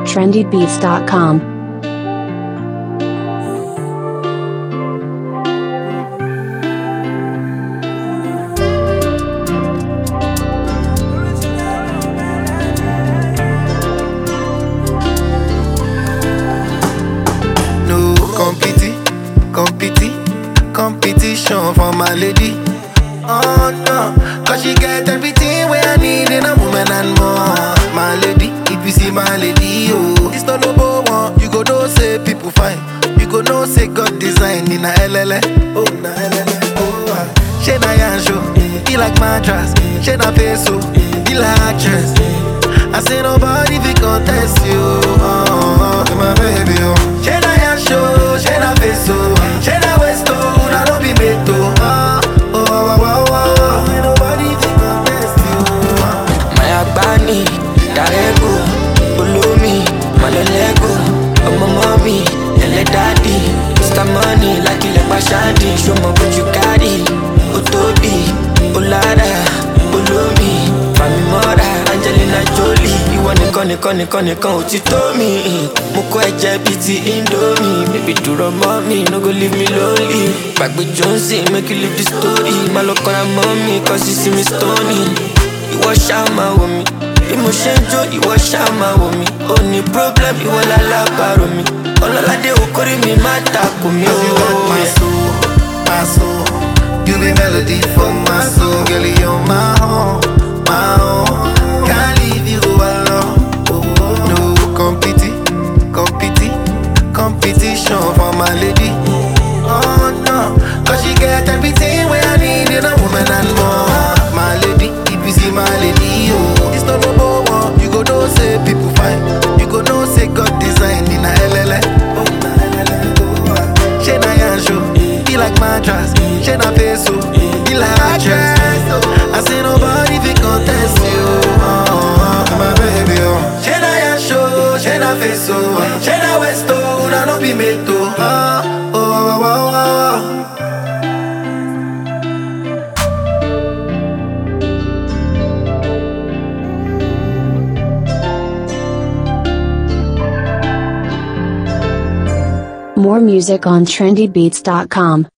trendybeats.com. Competition for my lady. Oh no, cause she get everything where I need in a woman and more. My lady, if you see my lady, oh, it's not number one. You go know say people fine. You go know say God design in a LLA. Oh, na LLA. Oh, she na yancho, he like mattress. She na peso, he like actress. I say nobody fi contest you. Oh, my baby, oh. She na yancho, she na peso, she na westo, una no be meto. Bani, Darego, Ulumi, Malolego, Mommy, Ele Daddy, Mr. Money, like Ile Bashadi, show me what you carry, Otobi, Olada, Ulumi, Fami Mora, Angelina Jolie, you want to con, Otitomi, Moko Eje biti Indomie, baby do mommy, no go leave me lonely, back with Jonesy, make you live the story, Malokona mommy, cause you see me stony. Ìwọ ṣá máa wò mí, bí mo ṣe ń jó ìwọ ṣá máa wò mí. Ó ní problem ìwọ lálábàárò mi, ọlọ́ládé okòrí mi má takò mí o. You got my soul, my soul. You be melody for my soul, girl. You're my own, my own. Can't leave you alone. No competition for my lady. Oh no, cause she get everything where I need in a woman and more. My lady, if you see my lady, oh, it's not number one. You go know say people fine. You go know say God design in a LLA. Oh, na LLA. Oh, she na yancho, he like mattress. She na peso, he like actress. I say nobody fi contest you. Oh, my baby, oh. She na yancho, she na peso, she na westo, una no be meto. More music on trendybeats.com.